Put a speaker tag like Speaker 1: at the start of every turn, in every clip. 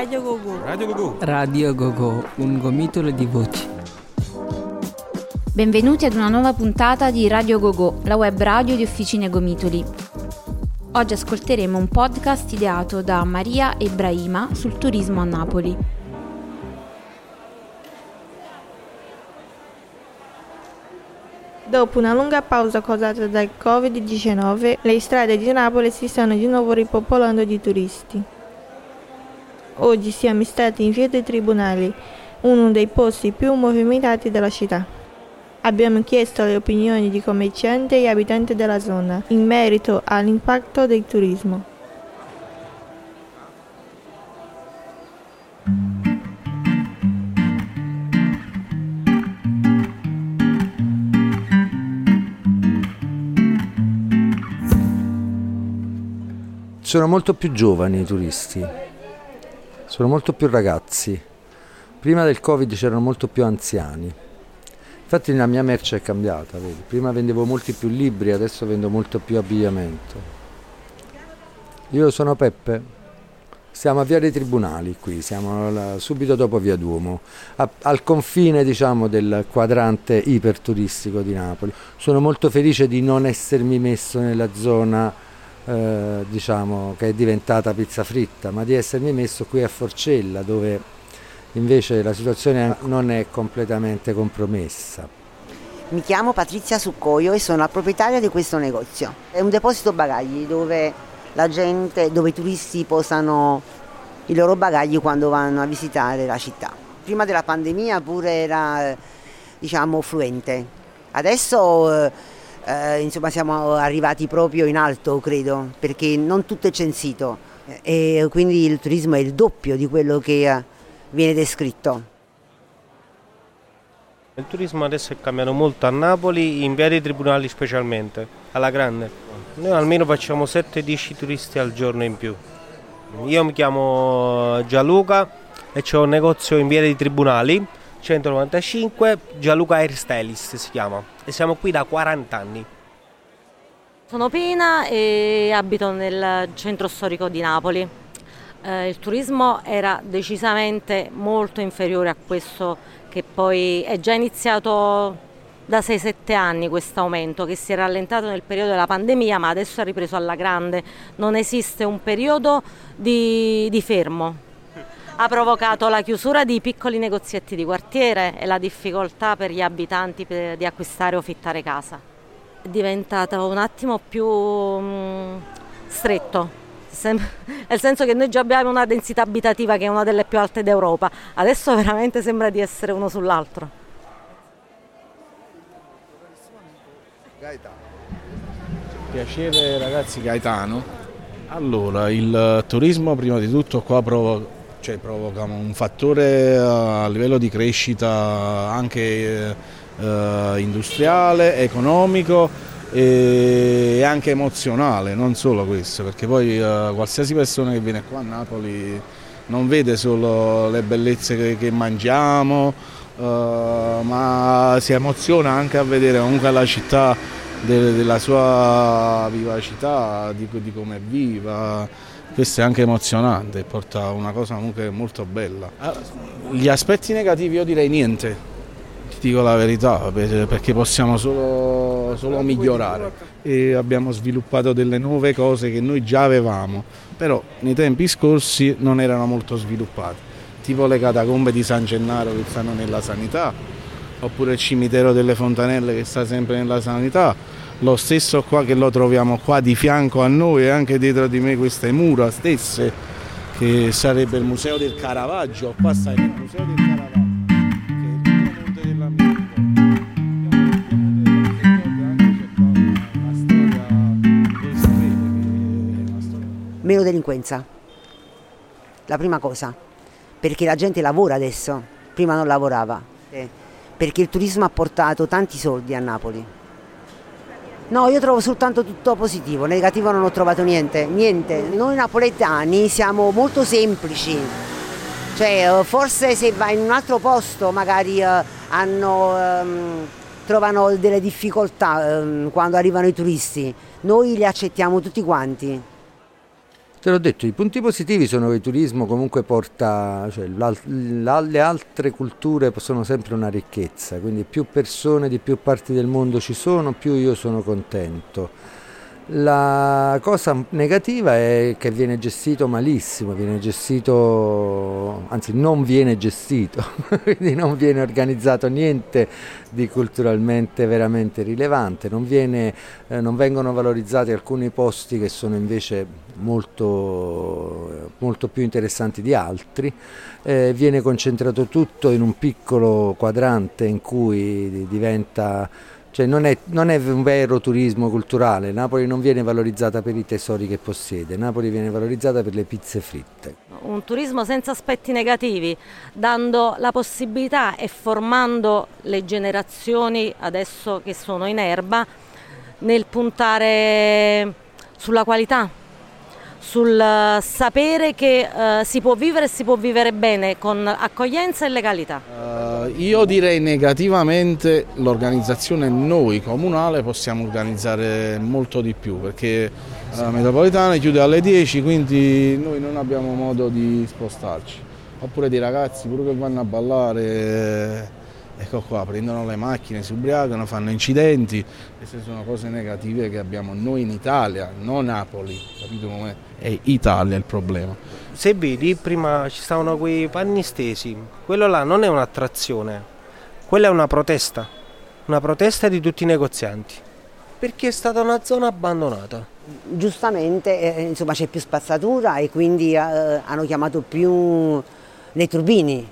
Speaker 1: Radio Gogo.
Speaker 2: Radio Gogo.
Speaker 3: Radio Gogo, un gomitolo di voci.
Speaker 4: Benvenuti ad una nuova puntata di Radio Gogo, la web radio di Officine Gomitoli. Oggi ascolteremo un podcast ideato da Maria e Brahima sul turismo a Napoli.
Speaker 1: Dopo una lunga pausa causata dal Covid-19, le strade di Napoli si stanno di nuovo ripopolando di turisti. Oggi siamo stati in via dei Tribunali, uno dei posti più movimentati della città. Abbiamo chiesto le opinioni di commercianti e abitanti della zona in merito all'impatto del turismo.
Speaker 5: Sono molto più giovani i turisti, sono molto più ragazzi. Prima del Covid c'erano molto più anziani. Infatti la mia merce è cambiata, vedi? Prima vendevo molti più libri, adesso vendo molto più abbigliamento. Io sono Peppe, siamo a Via dei Tribunali qui, siamo subito dopo Via Duomo, al confine diciamo del quadrante iperturistico di Napoli. Sono molto felice di non essermi messo nella zona diciamo che è diventata pizza fritta, ma di essermi messo qui a Forcella, dove invece la situazione non è completamente compromessa.
Speaker 6: Mi chiamo Patrizia Succoio e sono la proprietaria di questo negozio. È un deposito bagagli dove i turisti posano i loro bagagli quando vanno a visitare la città. Prima della pandemia pure era diciamo fluente. Adesso insomma siamo arrivati proprio in alto, credo, perché non tutto è censito e quindi il turismo è il doppio di quello che viene descritto.
Speaker 7: Il turismo adesso è cambiato molto a Napoli, in Via dei Tribunali specialmente, alla grande. Noi almeno facciamo 7-10 turisti al giorno in più. Io mi chiamo Gianluca e c'ho un negozio in Via dei Tribunali 195, Gianluca Hairstylist si chiama, e siamo qui da 40 anni.
Speaker 8: Sono Pina e abito nel centro storico di Napoli. Il turismo era decisamente molto inferiore a questo, che poi è già iniziato da 6-7 anni questo aumento, che si è rallentato nel periodo della pandemia, ma adesso è ripreso alla grande. Non esiste un periodo di fermo. Ha provocato la chiusura di piccoli negozietti di quartiere e la difficoltà per gli abitanti di acquistare o fittare casa. È diventato un attimo più stretto, nel senso che noi già abbiamo una densità abitativa che è una delle più alte d'Europa, adesso veramente sembra di essere uno sull'altro.
Speaker 9: Gaetano. Piacere ragazzi, Gaetano. Allora, il turismo prima di tutto qua provoca un fattore a livello di crescita anche industriale, economico e anche emozionale, non solo questo, perché poi qualsiasi persona che viene qua a Napoli non vede solo le bellezze che mangiamo, ma si emoziona anche a vedere comunque la città della sua vivacità, di come è viva. Questo è anche emozionante, porta una cosa comunque molto bella. Gli aspetti negativi io direi niente, ti dico la verità, perché possiamo solo migliorare. E abbiamo sviluppato delle nuove cose che noi già avevamo, però nei tempi scorsi non erano molto sviluppate, tipo le catacombe di San Gennaro che stanno nella sanità, oppure il cimitero delle Fontanelle che sta sempre nella sanità. Lo stesso qua che lo troviamo qua di fianco a noi e anche dietro di me queste mura stesse, che sarebbe il Museo del Caravaggio. Qua sta il Museo del Caravaggio, che è il Monte dell'Amico. Una storia, voi sapete che è una storia.
Speaker 6: Meno delinquenza, la prima cosa, perché la gente lavora adesso, prima non lavorava, perché il turismo ha portato tanti soldi a Napoli. No, io trovo soltanto tutto positivo, negativo non ho trovato niente. Noi napoletani siamo molto semplici, cioè forse se vai in un altro posto magari trovano delle difficoltà quando arrivano i turisti, noi li accettiamo tutti quanti.
Speaker 5: Te l'ho detto, i punti positivi sono che il turismo comunque porta, cioè le altre culture sono sempre una ricchezza, quindi più persone di più parti del mondo ci sono, più io sono contento. La cosa negativa è che viene gestito malissimo, anzi non viene gestito, quindi non viene organizzato niente di culturalmente veramente rilevante, non vengono valorizzati alcuni posti che sono invece molto più interessanti di altri, viene concentrato tutto in un piccolo quadrante in cui diventa... Cioè non è un vero turismo culturale. Napoli non viene valorizzata per i tesori che possiede, Napoli viene valorizzata per le pizze fritte.
Speaker 8: Un turismo senza aspetti negativi, dando la possibilità e formando le generazioni adesso che sono in erba nel puntare sulla qualità, sul sapere che si può vivere e si può vivere bene con accoglienza e legalità.
Speaker 9: Io direi negativamente l'organizzazione noi comunale possiamo organizzare molto di più, perché la metropolitana chiude alle 10, quindi noi non abbiamo modo di spostarci. Oppure dei ragazzi pure che vanno a ballare, ecco qua, prendono le macchine, si ubriacano, fanno incidenti. Queste sono cose negative che abbiamo noi in Italia, non Napoli, capito com'è? È Italia il problema.
Speaker 7: Se vedi, prima ci stavano quei panni stesi, quello là non è un'attrazione, quella è una protesta di tutti i negozianti, perché è stata una zona abbandonata.
Speaker 6: Giustamente, insomma, c'è più spazzatura e quindi hanno chiamato più nei turbini,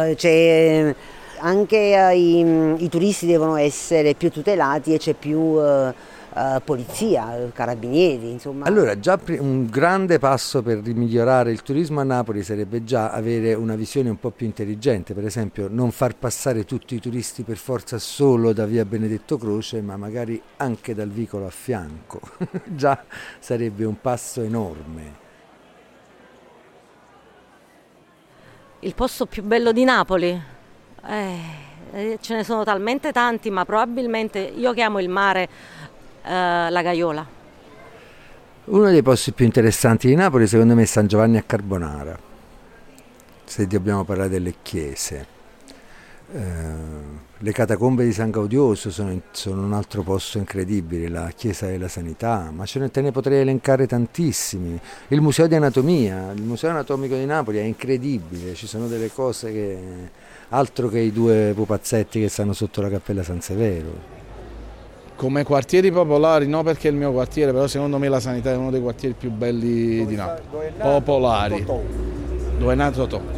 Speaker 6: anche i turisti devono essere più tutelati e c'è più polizia, carabinieri, insomma.
Speaker 5: Allora, già un grande passo per migliorare il turismo a Napoli sarebbe già avere una visione un po' più intelligente, per esempio non far passare tutti i turisti per forza solo da via Benedetto Croce, ma magari anche dal vicolo a fianco. Già sarebbe un passo enorme.
Speaker 8: Il posto più bello di Napoli? Ce ne sono talmente tanti, ma probabilmente io chiamo il mare la Gaiola.
Speaker 5: Uno dei posti più interessanti di Napoli secondo me è San Giovanni a Carbonara, se dobbiamo parlare delle chiese. Le catacombe di San Gaudioso sono un altro posto incredibile, la chiesa della sanità, ma te ne potrei elencare tantissimi. Il museo di anatomia, il museo anatomico di Napoli è incredibile, ci sono delle cose che altro che i due pupazzetti che stanno sotto la cappella San Severo.
Speaker 9: Come quartieri popolari, no perché è il mio quartiere, però secondo me la sanità è uno dei quartieri più belli di Napoli. Popolari, dove è nato Totò.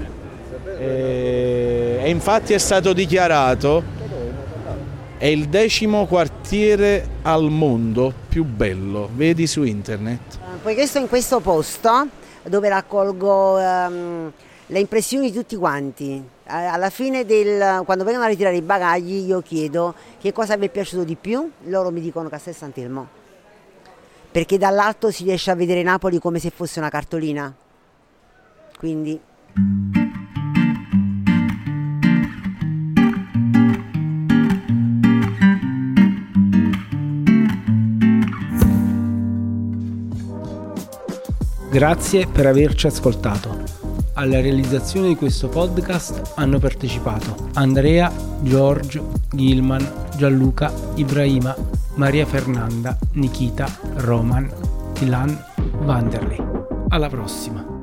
Speaker 9: E infatti è stato dichiarato è il 10° quartiere al mondo più bello, vedi su internet.
Speaker 6: Poiché sto in questo posto dove raccolgo le impressioni di tutti quanti, alla fine quando vengono a ritirare i bagagli io chiedo che cosa vi è piaciuto di più, loro mi dicono Castel Sant'Elmo, perché dall'alto si riesce a vedere Napoli come se fosse una cartolina, quindi...
Speaker 2: Grazie per averci ascoltato. Alla realizzazione di questo podcast hanno partecipato Andrea, Giorgio, Gilman, Gianluca, Ibrahima, Maria Fernanda, Nikita, Roman, Ilan, Vanderlei. Alla prossima!